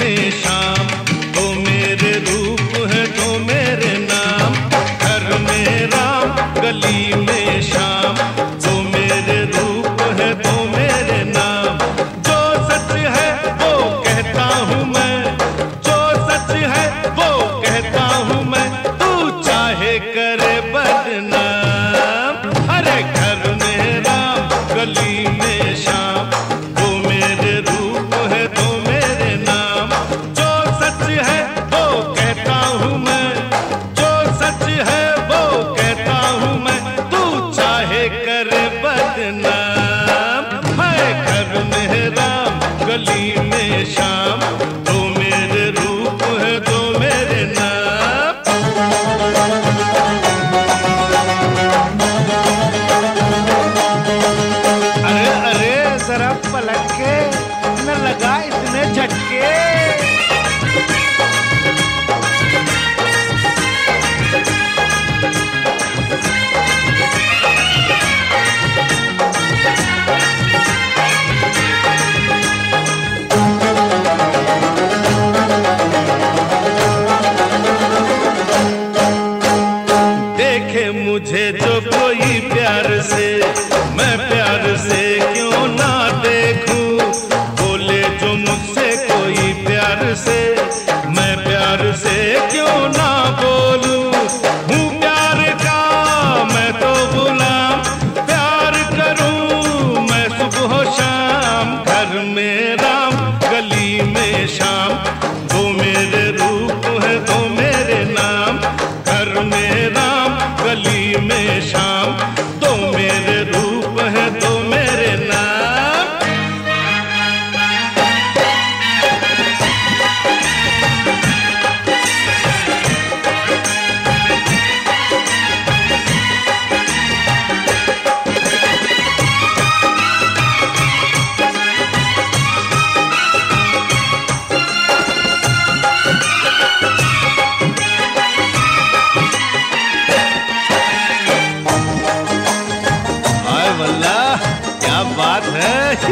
में शाम, तो मेरे रूप है तो मेरे नाम। घर में राम गली में शाम, तो मेरे रूप है तो मेरे नाम। जो सच है वो कहता हूँ मैं, जो सच है वो कहता हूँ मैं, तू चाहे करे बदनाम। अरे घर में राम गली में शाम, तो मेरे रूप है तो मेरे नाम। जो सच है वो कहता हूँ मैं, जो सच है वो कहता हूँ मैं, तू चाहे करे बदनाम। है घर में राम गली में शाम, तो मेरे रूप है तो मेरे नाम। अरे अरे जरा पलट के न लगा इतने झटके। देखे मुझे जो कोई प्यार से, मैं प्यार से क्यों ना देखूं। बोले जो मुझसे कोई प्यार से, मैं प्यार से क्यों ना बोलूं। हूँ प्यार का मैं तो गुलाम, प्यार करूं मैं सुबह शाम। घर में राम गली में शाम, तो मेरे रूप है तो मेरे नाम। घर में राम गली में शाम, तो मेरे रूप है तो मेरे नाम। हाय वल्लाह क्या बात है।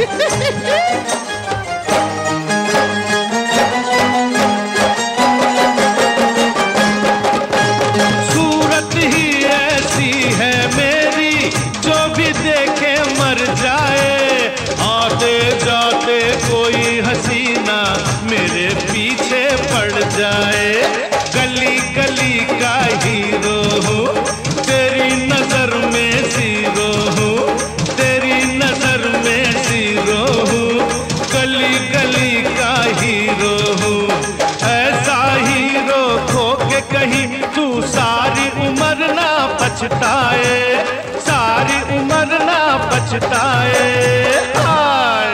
सूरत ही ऐसी है मेरी, जो भी देखे मर जाए। आते जाते कोई हसीना मेरे पीछे पड़ जाए। गली गली का हीरो हूँ, तेरी नजर में जीरो हूँ, तेरी नजर में जीरो हूँ। गली गली का हीरो हूँ, ऐसा हीरो खो के कहीं तू सारी उम्र ना पछताए, सारी उम्र ना पछताए। हाय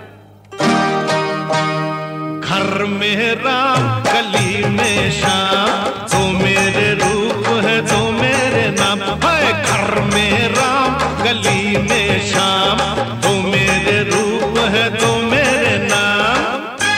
घर में राम गली में शाम, तो मेरे रूप है तो मेरे नाम। है घर में राम गली में शाम, तो मेरे रूप है तो मेरे नाम।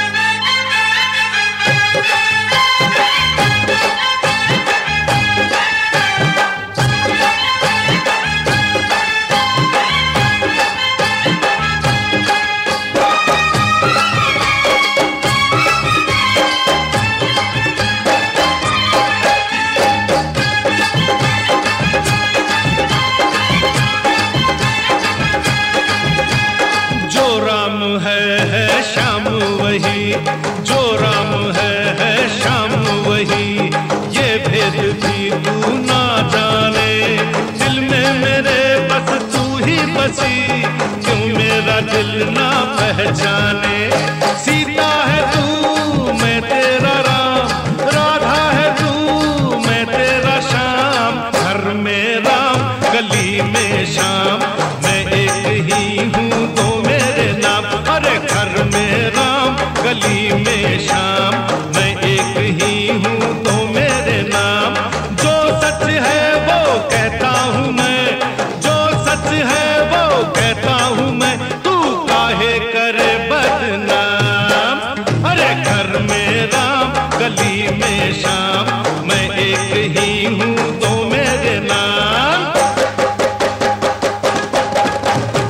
जो राम है श्याम वही, जो राम है श्याम वही। ये भेद भी तू ना जाने, दिल में मेरे बस तू ही बसी। क्यों मेरा दिल ना पहचाने। सीता है तू मैं तेरा राम, राधा है तू मैं तेरा श्याम। घर में राम गली में शाम, मैं एक ही हूँ तो मेरे नाम। अरे घर में राम गली में शाम, मैं एक ही हूँ तो मेरे नाम। जो सच है वो कहता हूँ मैं, जो सच है वो कहता हूँ मैं, तू काहे करे बदनाम। अरे घर में राम गली में शाम, मैं एक ही हूँ तो मेरे नाम।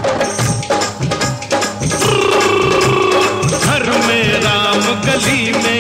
गली में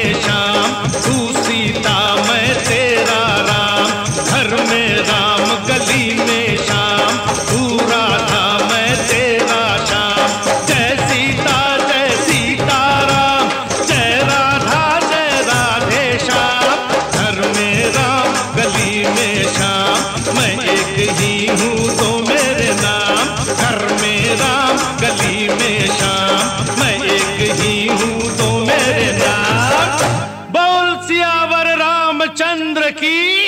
नहीं हूँ तो मेरे नाम। बोल सियावर रामचंद्र की।